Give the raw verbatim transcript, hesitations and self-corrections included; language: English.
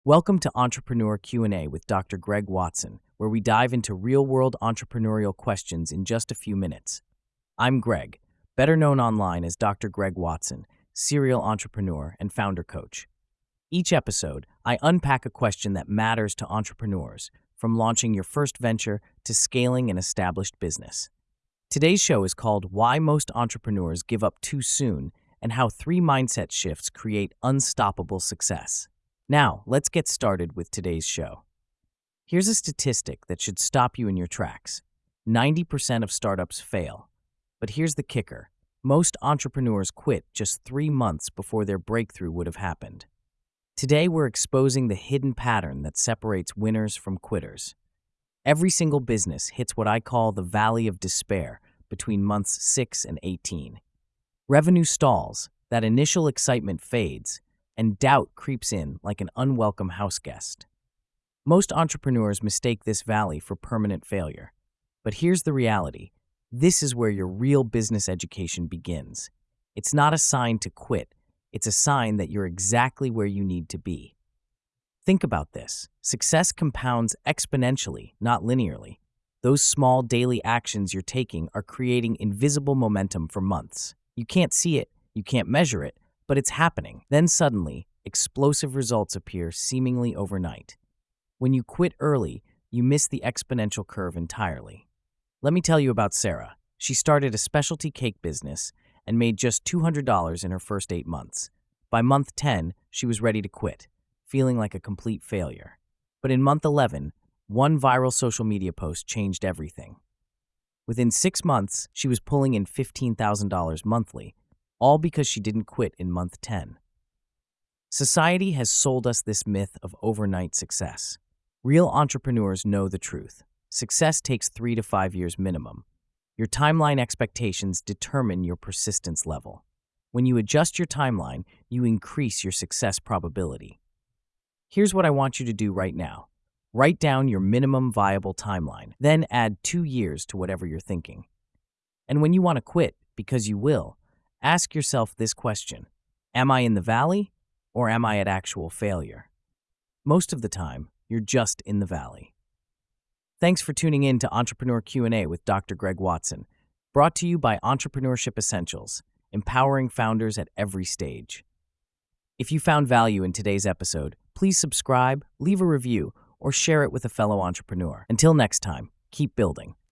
Welcome to Entrepreneur Q and A with Doctor Greg Watson, where we dive into real-world entrepreneurial questions in just a few minutes. I'm Greg, better known online as Doctor Greg Watson, serial entrepreneur and founder coach. Each episode, I unpack a question that matters to entrepreneurs, from launching your first venture to scaling an established business. Today's show is called Why Most Entrepreneurs Give Up Too Soon and How Three Mindset Shifts Create Unstoppable Success. Now, let's get started with today's show. Here's a statistic that should stop you in your tracks. ninety percent of startups fail. But here's the kicker. Most entrepreneurs quit just three months before their breakthrough would have happened. Today, we're exposing the hidden pattern that separates winners from quitters. Every single business hits what I call the valley of despair between months six and eighteen. Revenue stalls, that initial excitement fades, and doubt creeps in like an unwelcome house guest. Most entrepreneurs mistake this valley for permanent failure. But here's the reality. This is where your real business education begins. It's not a sign to quit. It's a sign that you're exactly where you need to be. Think about this. Success compounds exponentially, not linearly. Those small daily actions you're taking are creating invisible momentum for months. You can't see it, you can't measure it, but it's happening. Then suddenly, explosive results appear seemingly overnight. When you quit early, you miss the exponential curve entirely. Let me tell you about Sarah. She started a specialty cake business and made just two hundred dollars in her first eight months. By month ten, she was ready to quit, feeling like a complete failure. But in month eleven, one viral social media post changed everything. Within six months, she was pulling in fifteen thousand dollars monthly, all because she didn't quit in month ten. Society has sold us this myth of overnight success. Real entrepreneurs know the truth. Success takes three to five years minimum. Your timeline expectations determine your persistence level. When you adjust your timeline, you increase your success probability. Here's what I want you to do right now. Write down your minimum viable timeline, then add two years to whatever you're thinking. And when you want to quit, because you will, ask yourself this question: am I in the valley or am I at actual failure? Most of the time, you're just in the valley. Thanks for tuning in to Entrepreneur Q and A with Doctor Greg Watson, brought to you by Entrepreneurship Essentials, empowering founders at every stage. If you found value in today's episode, please subscribe, leave a review, or share it with a fellow entrepreneur. Until next time, keep building.